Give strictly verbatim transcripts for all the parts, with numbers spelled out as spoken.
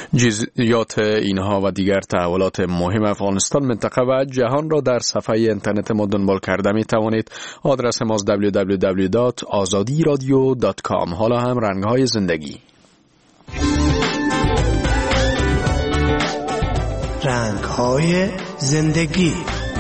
جزئیات اینها و دیگر تحولات مهم افغانستان، منطقه و جهان را در صفحه اینترنت ما دنبال کرده می توانید. آدرس ما دبلیو دبلیو دبلیو دات آزادی رادیو دات کام. حالا هم رنگ‌های زندگی. رنگ‌های زندگی.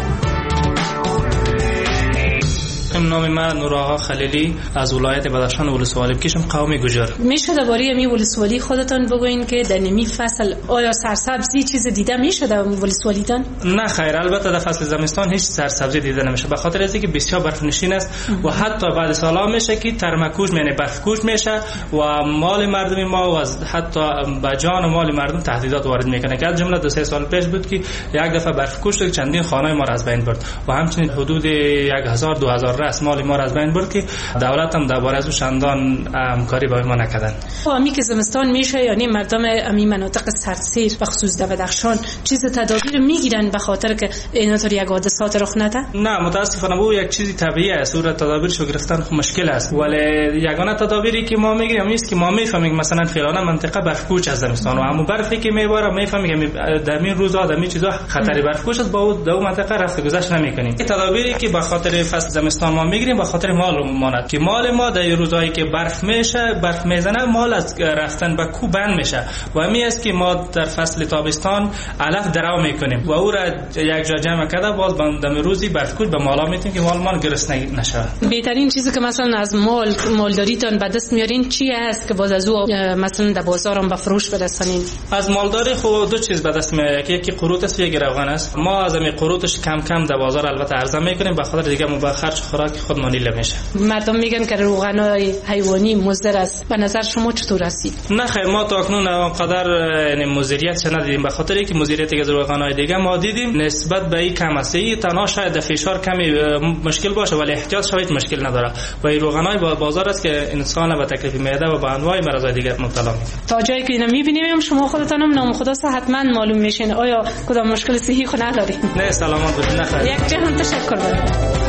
نام من نوراها خلیلی از ولایت بدخشان ولسوالی کشم، قوم گوجر. میشه درباره می ولسوالی خودتان بگوین که در نمی فصل آیا سرسبزی چیز دیده میشه در ولسوالیتان؟ نه خیر، البته در فصل زمستان هیچ سرسبزی دیده نمیشه، به خاطر اینکه بسیار برفنشین است و حتی بعد سالا میشه که ترمکوش یعنی برفکوش میشه و مال مردم ما و حتی به جان و مال مردم تهدیدات وارد میکنه که از جمله دو سه سال پیش بود که یک دفعه برفکوش شد، چندین خانه ما را از بین برد و همچنین حدود هزار دو هزار راس مال ما را از بین برد که دولت هم درباره ازو چندان همکاری با ما نکردن. امی که زمستان میشه یعنی مردم امی مناطق سردسیر به خصوص در بدخشان چیز تدابیر میگیرن به خاطر که اینطور یک حادثات رخ نده؟ نه متاسفانه او یک چیزی طبیعی است، او را تدابیرشو گرفتن مشکل است، ولی یگانه تدابیری که ما میگیریم نیست که ما میفهمیم مثلا فلان منطقه برفکوش از زمستان و همون برفی که میباره میفهمیم در این روزا در این چیزا خطری برفکوش است، با اون دو منطقه رفت گذشت نمیکنیم. تدابیری که به خاطر فصل زمستان ما میگیریم به خاطر مال ماند که مال ما در روزایی که برف میشه برف میزنه مال از رفتن به کو بند میشه و همین است که ما در فصل تابستان علف درو میکنیم و او را یک جا جمع کرده باز بندم روزی برفکوش به مالا میتیم که مال ما گرسنه نشه. بهترین چیزی که مثلا از مال مالداریتان به دست میارین چی است که باز از او مثلا در بازارم به فروش برسانین؟ از مالداری خود دو چیز به دست میاد، یکی قروت است و یکی روغن است. ما از این قروتش کم کم در بازار البته عرضه میکنیم به خاطر دیگه ما به خرج خوراک خود مانیل میشه. مردم میگن که روغنای حیوانی مضر است، به نظر شما چطور است؟ نه خیر، ما تا اکنون اونقدر یعنی مضریت ندیدیم، به خاطر اینکه مضریتی که از روغنای دیگه ما دیدیم نسبت به این کم است. این تنها شاید در فشار کمی مشکل باشه ولی احتیاط شاید مشکل نداره و این روغنای با بازار است که انسان به تکلیف معده و به انواع مرضای دیگه مبتلا میکنه. تا جایی که اینو میبینیم شما خودتون هم نام خدا حتما معلوم میشین، آیا کدام مشکل صحی خود ندارید؟ نه سلامت باشید. نه خیر. یک جهان تشکر می‌کنم.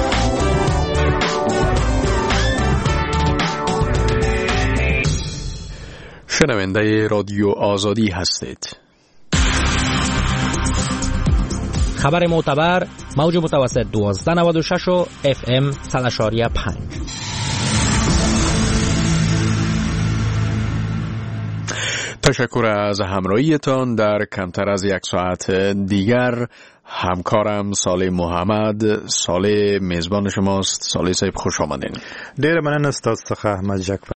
شنونده رادیو آزادی هستید. خبر معتبر موج متوسط دوازده نود و شش و اف ام صد و شش و پنج. تشکر از همراهیتان. در کمتر از یک ساعت دیگر همکارم صالح محمد، صالح میزبان شماست. صالح صاحب خوش آمدین. ډیر مننه ستاسو څخه احمد جک.